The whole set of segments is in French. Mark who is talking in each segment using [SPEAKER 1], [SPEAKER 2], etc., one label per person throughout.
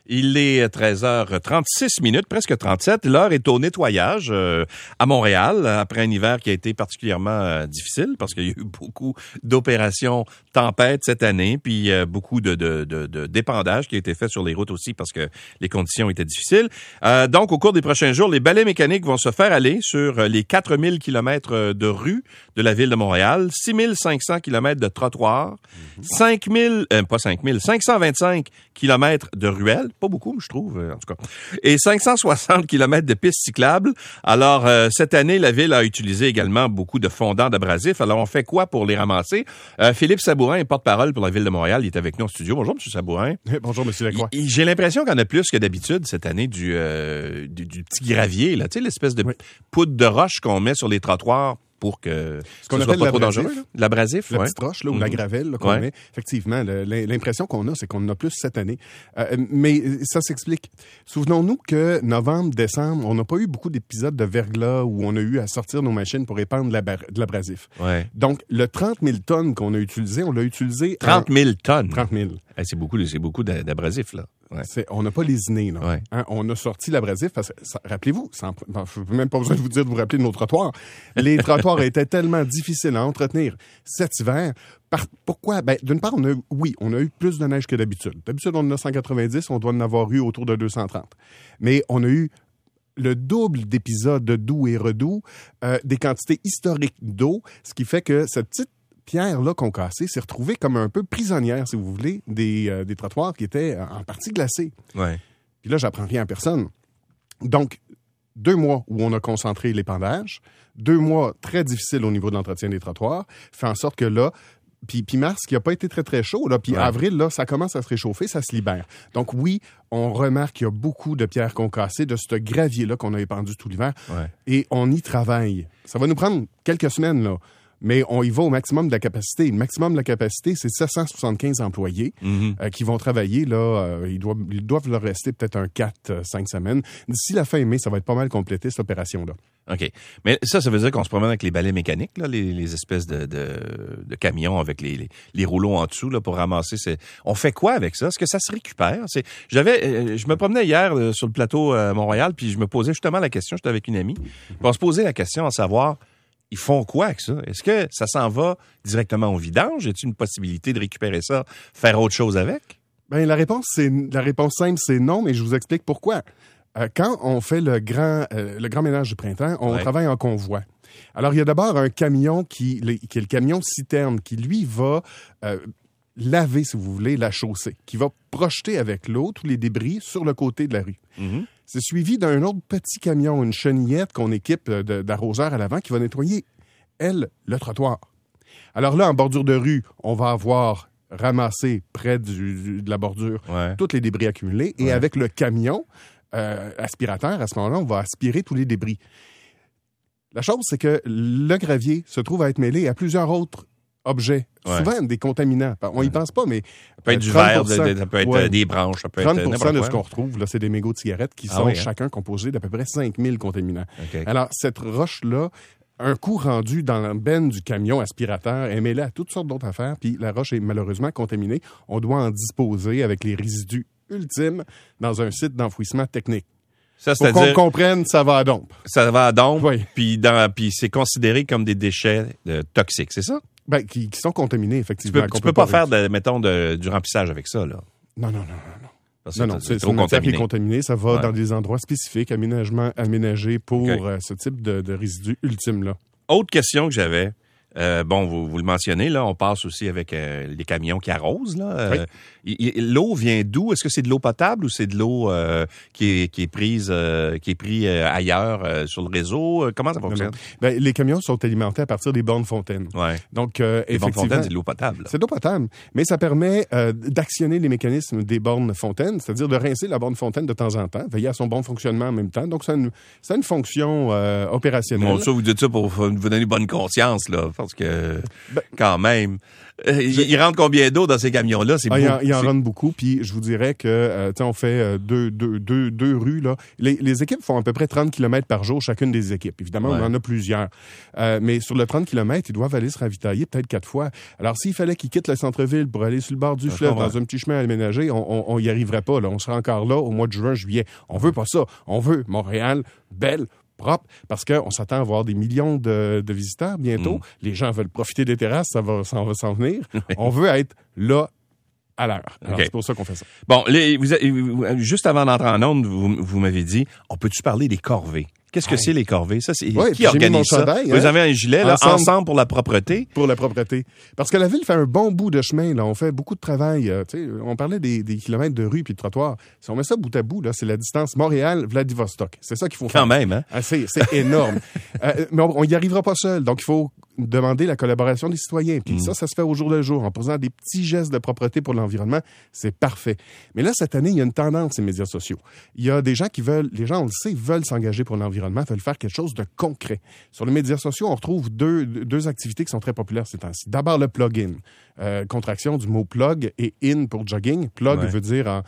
[SPEAKER 1] Il est 13h36, presque 37. L'heure est au nettoyage à Montréal, après un hiver qui a été particulièrement difficile, parce qu'il y a eu beaucoup d'opérations tempêtes cette année, puis beaucoup de dépandage qui a été fait sur les routes aussi, parce que les conditions étaient difficiles. Donc, au cours des prochains jours, les balais mécaniques vont se faire aller sur les 4000 kilomètres de rues de la ville de Montréal, 6500 kilomètres de trottoirs, 525 kilomètres de ruelles, pas beaucoup, je trouve, en tout cas, et 560 kilomètres de pistes cyclables. Alors, cette année, la ville a utilisé également beaucoup de fondants d'abrasifs. Alors, on fait quoi pour les ramasser? Philippe Sabourin est porte-parole pour la ville de Montréal. Il est avec nous en studio. Bonjour, M. Sabourin.
[SPEAKER 2] Bonjour, M. Lacroix.
[SPEAKER 1] J'ai l'impression qu'il y en a plus que d'habitude cette année du petit gravier, là, tu sais, l'espèce de poudre de roche qu'on met sur les trottoirs pour que
[SPEAKER 2] ce qu'on
[SPEAKER 1] soit pas trop dangereux. L'abrasif,
[SPEAKER 2] la petite roche là, ou la gravelle là, qu'on met. Effectivement, l'impression qu'on a, c'est qu'on en a plus cette année. Mais ça s'explique. Souvenons-nous que novembre, décembre, on n'a pas eu beaucoup d'épisodes de verglas où on a eu à sortir nos machines pour épandre de l'abrasif.
[SPEAKER 1] Ouais.
[SPEAKER 2] Donc, le 30 000 tonnes qu'on a utilisé, on l'a utilisé...
[SPEAKER 1] 30 000 tonnes?
[SPEAKER 2] 30 000.
[SPEAKER 1] C'est beaucoup d'abrasif, là. Ouais.
[SPEAKER 2] On n'a pas lésiné, là.
[SPEAKER 1] Ouais.
[SPEAKER 2] Hein, on a sorti l'abrasif parce que, rappelez-vous, je n'ai même pas besoin de vous dire de vous rappeler de nos trottoirs. Les trottoirs étaient tellement difficiles à entretenir cet hiver. Pourquoi? Ben, d'une part, on a eu plus de neige que d'habitude. D'habitude, on en a 190, on doit en avoir eu autour de 230. Mais on a eu le double d'épisodes de doux et redoux, des quantités historiques d'eau, ce qui fait que cette petite pierre-là qu'on cassait s'est retrouvée comme un peu prisonnière, si vous voulez, des trottoirs qui étaient en partie glacés.
[SPEAKER 1] Ouais.
[SPEAKER 2] Puis là, j'apprends rien à personne. Donc, 2 mois où on a concentré l'épandage, 2 mois très difficiles au niveau de l'entretien des trottoirs, fait en sorte que là, puis mars, qui n'a pas été très, très chaud, là, puis avril, là, ça commence à se réchauffer, ça se libère. Donc oui, on remarque qu'il y a beaucoup de pierres concassées, de ce gravier-là qu'on a épandu tout l'hiver, et on y travaille. Ça va nous prendre quelques semaines, là. Mais on y va au maximum de la capacité. Le maximum de la capacité, c'est 775 employés qui vont travailler. Là, ils doivent leur rester peut-être un 4-5 semaines. D'ici la fin mai, ça va être pas mal complété, cette opération-là.
[SPEAKER 1] OK. Mais ça veut dire qu'on se promène avec les balais mécaniques, là, les espèces de camions avec les rouleaux en dessous là, pour ramasser. On fait quoi avec ça? Est-ce que ça se récupère? Je me promenais hier sur le plateau Montréal, puis je me posais justement la question, j'étais avec une amie, puis on se posait la question à savoir... Ils font quoi avec ça? Est-ce que ça s'en va directement au vidange? Y a-t-il une possibilité de récupérer ça, faire autre chose avec?
[SPEAKER 2] Ben la réponse simple, c'est non, mais je vous explique pourquoi. Quand on fait le grand ménage du printemps, on travaille en convoi. Alors, il y a d'abord un camion qui est le camion citerne, qui, lui, va laver, si vous voulez, la chaussée, qui va projeter avec l'eau tous les débris sur le côté de la rue. Mm-hmm. C'est suivi d'un autre petit camion, une chenillette qu'on équipe d'arroseur à l'avant qui va nettoyer, elle, le trottoir. Alors là, en bordure de rue, on va avoir ramassé près de la bordure tous les débris accumulés et avec le camion aspirateur, à ce moment-là, on va aspirer tous les débris. La chose, c'est que le gravier se trouve à être mêlé à plusieurs autres objets, souvent des contaminants. On y pense pas, mais...
[SPEAKER 1] Ça peut être du verre, ça peut être des branches, ça peut être
[SPEAKER 2] 30% de ce qu'on retrouve, là, c'est des mégots de cigarettes qui sont chacun composés d'à peu près 5000 contaminants. Okay. Alors, cette roche-là, un coup rendu dans la benne du camion aspirateur, est mêlée à toutes sortes d'autres affaires, puis la roche est malheureusement contaminée. On doit en disposer avec les résidus ultimes dans un site d'enfouissement technique.
[SPEAKER 1] Ça,
[SPEAKER 2] pour qu'on comprenne, ça va à dompe.
[SPEAKER 1] Ça va à dompe, puis c'est considéré comme des déchets toxiques, c'est ça?
[SPEAKER 2] Ben, qui sont contaminés, effectivement.
[SPEAKER 1] Tu peux pas faire, du remplissage avec ça, là.
[SPEAKER 2] Non. C'est une matière qui est contaminée. Ça va dans des endroits spécifiques, aménagés pour ce type de résidus ultimes-là.
[SPEAKER 1] Autre question que j'avais. Vous le mentionnez, là, on passe aussi avec les camions qui arrosent. Là. L'eau vient d'où? Est-ce que c'est de l'eau potable ou c'est de l'eau qui est prise ailleurs sur le réseau? Comment ça fonctionne?
[SPEAKER 2] Ben, les camions sont alimentés à partir des bornes fontaines.
[SPEAKER 1] Ouais.
[SPEAKER 2] Donc,
[SPEAKER 1] les bornes fontaines, c'est de l'eau potable.
[SPEAKER 2] C'est de l'eau potable, mais ça permet d'actionner les mécanismes des bornes fontaines, c'est-à-dire de rincer la borne fontaine de temps en temps, veiller à son bon fonctionnement en même temps. Donc, ça a une fonction opérationnelle.
[SPEAKER 1] Bon, ça, vous dites ça pour vous donner bonne conscience, là. Parce que, quand même, il rentre combien d'eau dans ces camions-là? C'est
[SPEAKER 2] il en rentre beaucoup, puis je vous dirais que, on fait deux rues, là. Les équipes font à peu près 30 km par jour, chacune des équipes. Évidemment, on en a plusieurs. Mais sur le 30 km, ils doivent aller se ravitailler peut-être 4 fois. Alors, s'il fallait qu'ils quittent le centre-ville pour aller sur le bord du fleuve, dans un petit chemin aménagé, on y arriverait pas, là. On sera encore là au mois de juin, juillet. On veut pas ça. On veut Montréal belle, propre, parce qu'on s'attend à avoir des millions de visiteurs bientôt. Les gens veulent profiter des terrasses, ça va s'en venir. On veut être là à l'heure. Alors, c'est pour ça qu'on fait ça.
[SPEAKER 1] Bon, juste avant d'entrer en onde, vous m'avez dit, on peut-tu parler des corvées? Qu'est-ce que c'est les corvées? Ça, c'est qui organise ça? Chandail, vous avez un gilet, là, ensemble pour la propreté?
[SPEAKER 2] Pour la propreté. Parce que la ville fait un bon bout de chemin, là. On fait beaucoup de travail. On parlait des kilomètres de rue puis de trottoir. Si on met ça bout à bout, là, c'est la distance Montréal-Vladivostok. C'est ça qu'il faut faire.
[SPEAKER 1] Quand même, hein?
[SPEAKER 2] C'est énorme. Mais on y arrivera pas seul. Donc, il faut demander la collaboration des citoyens. Puis ça se fait au jour le jour. En posant des petits gestes de propreté pour l'environnement, c'est parfait. Mais là, cette année, il y a une tendance, ces médias sociaux. Il y a des gens les gens, on le sait, veulent s'engager pour l'environnement, veulent faire quelque chose de concret. Sur les médias sociaux, on retrouve deux activités qui sont très populaires ces temps-ci. D'abord, le plug-in. Contraction du mot plug et in pour jogging. Plug veut dire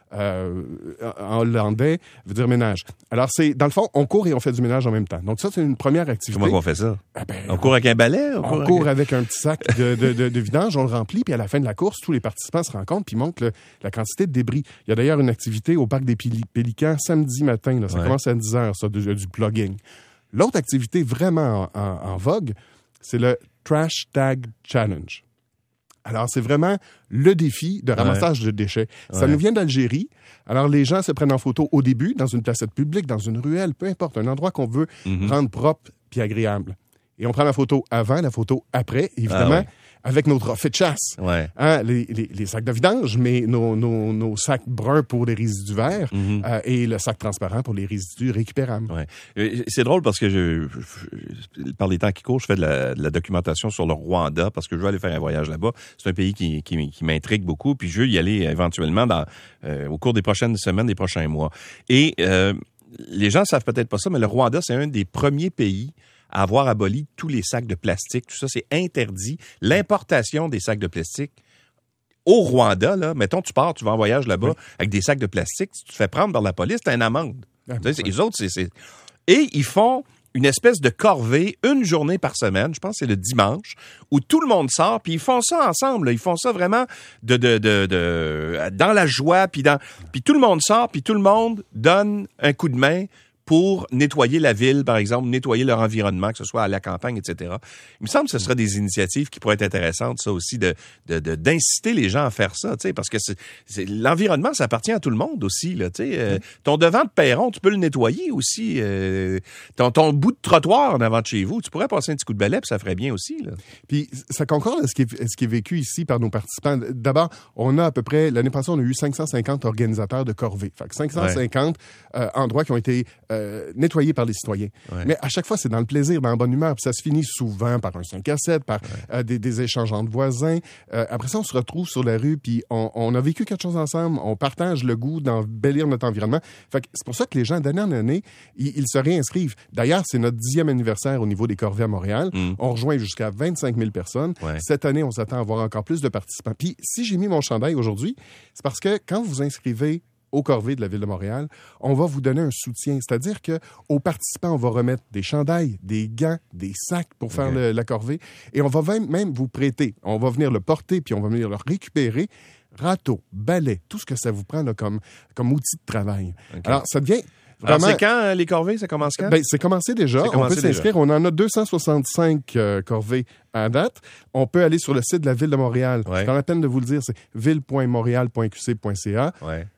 [SPEAKER 2] en hollandais, veut dire ménage. Alors, dans le fond, on court et on fait du ménage en même temps. Donc ça, c'est une première activité.
[SPEAKER 1] Comment on fait ça? On court avec un balai?
[SPEAKER 2] On court avec un petit sac de vidange, on le remplit, puis à la fin de la course, tous les participants se rencontrent puis montrent la quantité de débris. Il y a d'ailleurs une activité au parc des Pélicans samedi matin. Là, ça commence à 10h, ça, du plugging. L'autre activité vraiment en vogue, c'est le Trash Tag Challenge. Alors, c'est vraiment le défi de ramassage de déchets. Ça nous vient d'Algérie. Alors, les gens se prennent en photo au début, dans une placette publique, dans une ruelle, peu importe, un endroit qu'on veut rendre propre puis agréable. Et on prend la photo avant, la photo après, évidemment, avec nos trophées de chasse. Hein, les sacs de vidange, mais nos sacs bruns pour les résidus verts et le sac transparent pour les résidus récupérables.
[SPEAKER 1] C'est drôle parce que par les temps qui courent, je fais de la documentation sur le Rwanda parce que je veux aller faire un voyage là-bas. C'est un pays qui m'intrigue beaucoup, puis je veux y aller éventuellement au cours des prochaines semaines, des prochains mois. Et les gens savent peut-être pas ça, mais le Rwanda, c'est un des premiers pays à avoir aboli tous les sacs de plastique. Tout ça, c'est interdit. L'importation des sacs de plastique au Rwanda, là, mettons, tu vas en voyage là-bas avec des sacs de plastique, tu te fais prendre par la police, t'as une amende. Les autres, c'est... Et ils font une espèce de corvée une journée par semaine, je pense que c'est le dimanche, où tout le monde sort, puis ils font ça ensemble. Là. Ils font ça vraiment dans la joie, puis tout le monde sort, puis tout le monde donne un coup de main pour nettoyer la ville, par exemple, nettoyer leur environnement, que ce soit à la campagne, etc. Il me semble que ce serait des initiatives qui pourraient être intéressantes, ça aussi, d'inciter les gens à faire ça, tu sais, parce que l'environnement, ça appartient à tout le monde aussi, là, tu sais. Ton devant de perron, tu peux le nettoyer aussi. Ton bout de trottoir en avant de chez vous, tu pourrais passer un petit coup de balai, puis ça ferait bien aussi, là.
[SPEAKER 2] Puis ça concorde à ce qui est vécu ici par nos participants. D'abord, on a à peu près, l'année passée, on a eu 550 organisateurs de corvées. Fait que 550 endroits qui ont été nettoyé par les citoyens. Mais à chaque fois, c'est dans le plaisir, dans la bonne humeur. Puis ça se finit souvent par un 5 à 7, par des échanges entre voisins. Après ça, on se retrouve sur la rue, puis on a vécu quelque chose ensemble. On partage le goût d'embellir notre environnement. Fait que c'est pour ça que les gens, d'année en année, ils se réinscrivent. D'ailleurs, c'est notre 10e anniversaire au niveau des corvées à Montréal. On rejoint jusqu'à 25 000 personnes. Cette année, on s'attend à avoir encore plus de participants. Puis si j'ai mis mon chandail aujourd'hui, c'est parce que quand vous vous inscrivez aux corvées de la Ville de Montréal, on va vous donner un soutien. C'est-à-dire qu'aux participants, on va remettre des chandails, des gants, des sacs pour faire la corvée. Et on va même vous prêter. On va venir le porter, puis on va venir le récupérer. Râteau, balai, tout ce que ça vous prend là, comme outil de travail. Alors, ça devient...
[SPEAKER 1] Vraiment... Alors, c'est quand les corvées? Ça commence quand?
[SPEAKER 2] C'est commencé déjà. On peut s'inscrire. On en a 265 corvées à date. On peut aller sur le site de la Ville de Montréal. Je prends la peine de vous le dire. C'est ville.montréal.qc.ca.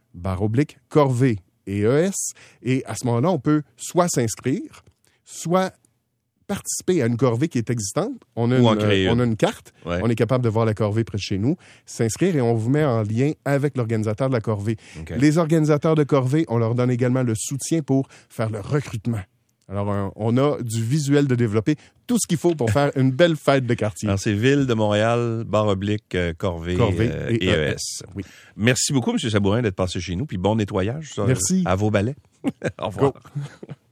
[SPEAKER 2] / corvée et ES. Et à ce moment-là, on peut soit s'inscrire, soit participer à une corvée qui est existante. On a une carte. On est capable de voir la corvée près de chez nous. S'inscrire et on vous met en lien avec l'organisateur de la corvée. Les organisateurs de corvée, on leur donne également le soutien pour faire le recrutement. Alors, on a du visuel de développer, tout ce qu'il faut pour faire une belle fête de quartier.
[SPEAKER 1] Alors, c'est Ville de Montréal, / corvée et ES. Oui. Merci beaucoup, M. Sabourin, d'être passé chez nous. Puis bon nettoyage.
[SPEAKER 2] Merci.
[SPEAKER 1] À vos balais. Au revoir. Go.